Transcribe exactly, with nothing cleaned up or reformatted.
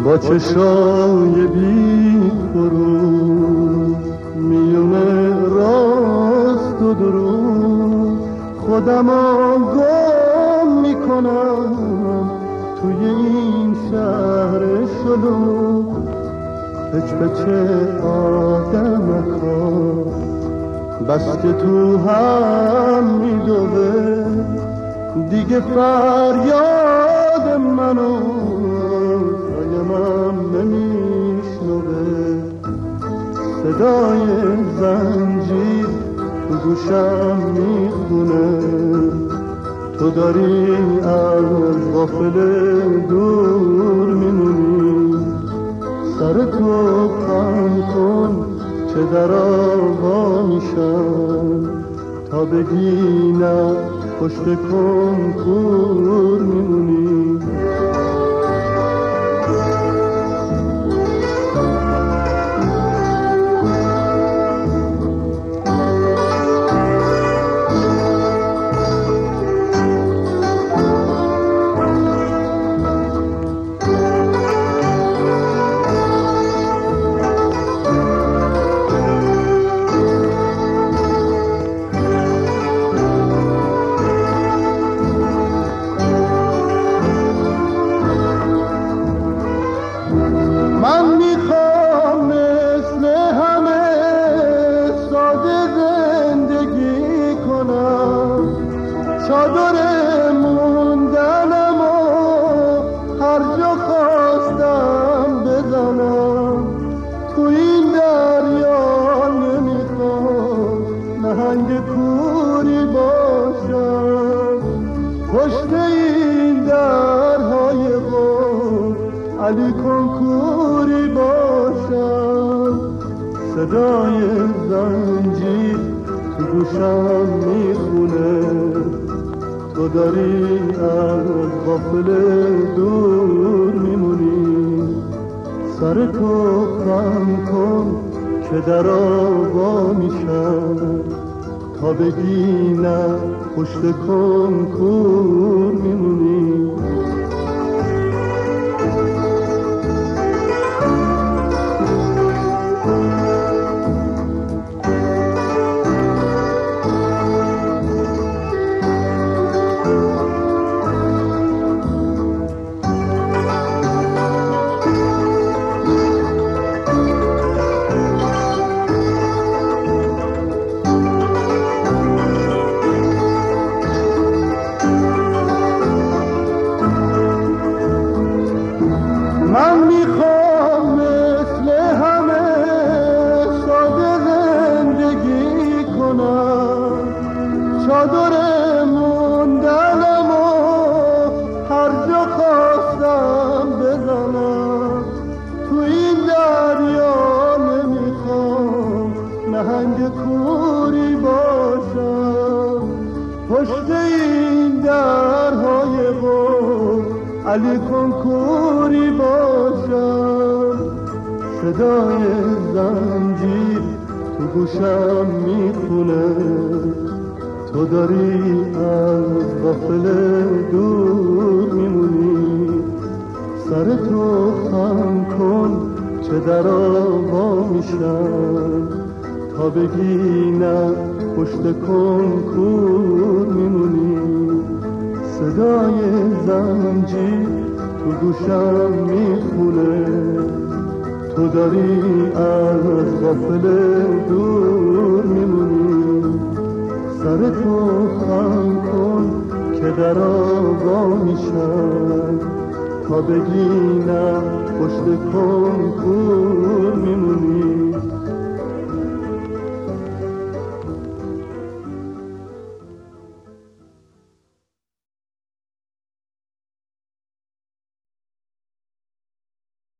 با چشای بی فرو میونه راست و درو خودم گم میکنم توی این شهر شلوغ. پچ پچ آدمکا بس که تو هم میدوه دیگه فریاد منو من نمیشنوه. صدای زنجیر تو گوشم میخونه تو داری از غافل دور میمونی. سر تو خم کن چه در آوا میشم تا بگی نه پشت کنکور میمونی. علی کنکوری باشم. صدای زنجیر تو گوشم میخونه تو داری از غافل دور میمونی. سر تو خم کن که در آوا میشم تا بگی نه پشت کنکور میمونی. من میخوام مثل همه ساده زندگی کنم. چادر موندنم و هر جا خواستم بزنم. تو این دریا نمیخوام نهنگ کوری باشم. پشت این درهای قم علی کنکوری باشم. صدای زنجیر تو گوشم میخونه تو داری از غافل دور میمونی. سر تو خم کن چه در آوا میشم تا بگی نه پشت کنکور میمونی. صدای زنجیر تو گوشم میخونه تو داری از غافل دور میمونی. سر تو خم کن که در آوا میشم تا بگی نه پشت کنکور میمونی.